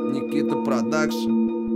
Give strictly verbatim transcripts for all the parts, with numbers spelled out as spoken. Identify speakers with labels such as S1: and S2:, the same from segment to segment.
S1: Никита Продакшн.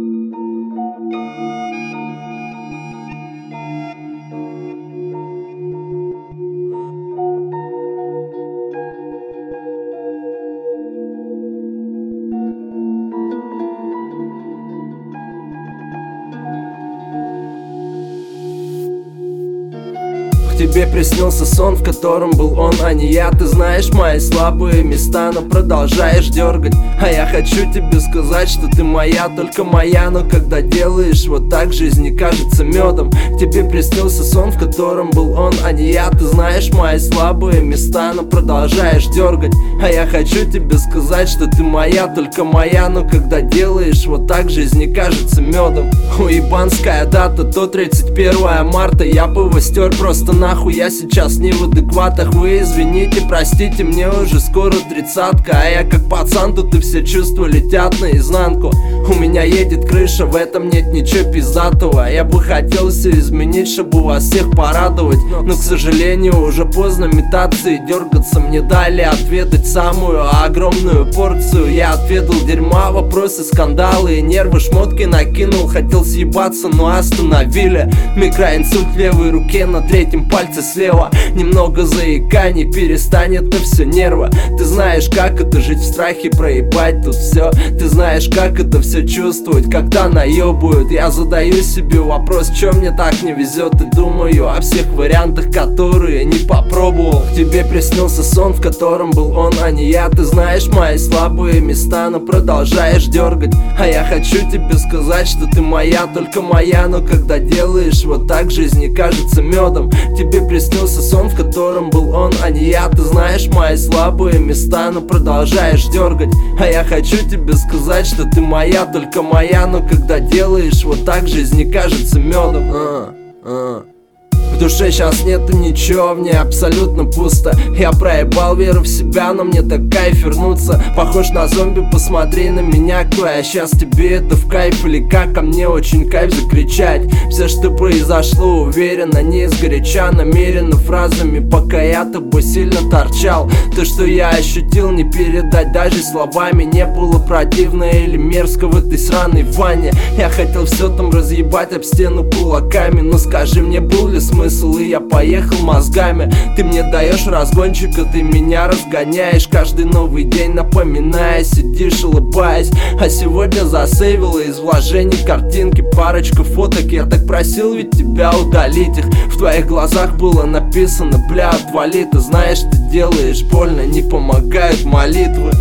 S2: Тебе приснился сон, в котором был он, а не я. Ты знаешь мои слабые места, но продолжаешь дергать. А я хочу тебе сказать, что ты моя, только моя. Но когда делаешь вот так, жизнь не кажется медом. Тебе приснился сон, в котором был он, а не я. Ты знаешь мои слабые места, но продолжаешь дергать. А я хочу тебе сказать, что ты моя, только моя. Но когда делаешь вот так, жизнь не кажется медом. Уебанская дата, то тридцать первое марта. Я бы его стер просто нахуй, я сейчас не в адекватах. Вы извините, простите, мне уже скоро тридцатка. А я как пацан, тут и все чувства летят наизнанку. У меня едет крыша, в этом нет ничего пиздатого. Я бы хотел все изменить, чтобы вас всех порадовать. Но, к сожалению, уже поздно метаться и дергаться. Мне дали отведать самую огромную порцию. Я отведал дерьма, вопросы, скандалы и нервы. Шмотки накинул, хотел съебаться, но остановили. Микроинсульт в левой руке, на третьем пальце слева. Немного заиканий, перестанет, но все нервы. Ты знаешь, как это жить в страхе, проебать тут все. Ты знаешь, как это все чувствовать, когда наебывают. Я задаю себе вопрос, чё мне так не везет. И думаю о всех вариантах, которые не попробовал. Тебе приснился сон, в котором был он, а не я. Ты знаешь мои слабые места, но продолжаешь дергать. А я хочу тебе сказать, что ты моя, только моя. Но когда делаешь вот так, жизнь не кажется медом. Тебе приснился сон, в котором был он, а не я. Ты знаешь мои слабые места, но продолжаешь дергать. А я хочу тебе сказать, что ты моя, только моя. Но когда делаешь вот так, жизнь не кажется медом. а, а. В душе сейчас нету ничего, в ней абсолютно пусто. Я проебал веру в себя, но мне так кайф вернуться. Похож на зомби, посмотри на меня, кто я сейчас. Тебе это в кайф или как? А мне очень кайф закричать все, что произошло, уверенно, не сгоряча, намеренно фразами, пока я тобой сильно торчал. То, что я ощутил, не передать даже словами. Не было противно или мерзко в этой сраной ванне. Я хотел все там разъебать об стену кулаками. Но скажи мне, был ли смысл? И я поехал мозгами. Ты мне даешь разгончика, ты меня разгоняешь. Каждый новый день напоминая, сидишь улыбаясь. А сегодня засейвила из вложений картинки, парочку фоток. Я так просил ведь тебя удалить их. В твоих глазах было написано: бля, отвали. Ты знаешь, ты делаешь больно, не помогают молитвы.